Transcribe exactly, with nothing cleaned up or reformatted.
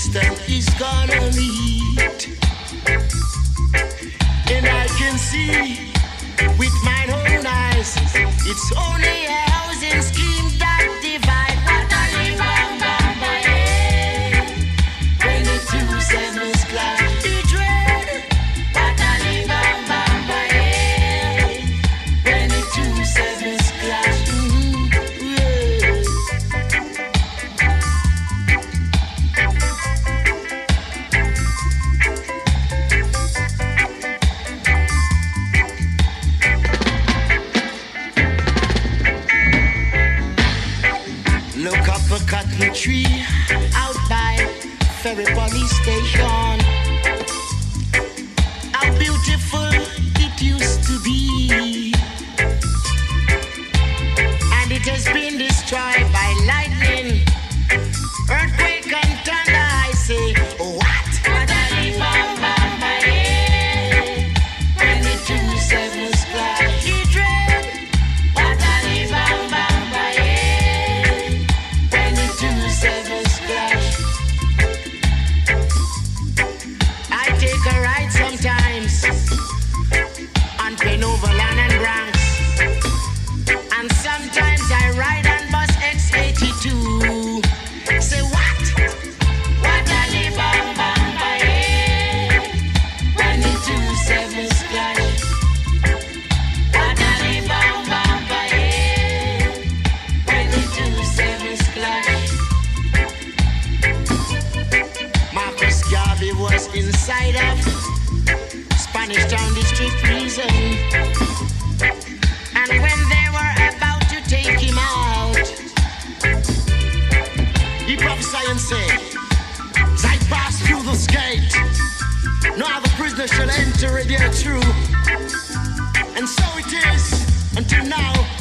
system is gonna meet. And I can see with my own eyes, it's only a housing scheme that divide. What a live on Bamba, yeah. When the two sevens clash, the dread. What a live on Bamba, yeah. When the two sevens clash, mm-hmm. Yeah. Look up a cotton tree out by Ferry Police Station. How beautiful it used to be, and it has been destroyed by lightning, earthquake and thunder. I say, what? What a live on Bamba, yeah. When the two sevens clash, the dread. What a live on Bamba, yeah. When the two sevens clash. I take a ride sometimes on Pen Overland and Bronx, and sometimes I ride on bus X eighty-two. Say what? What a live on Bamba, yeah. When the two sevens clash. What a live on Bamba, yeah. When the two sevens clash. Marcus Garvey was inside of Spanish Town District Prison, and when they were about to take him out, he prophesied and said, as I pass through this gate, no other prisoner shall enter it there through. And so it is until now.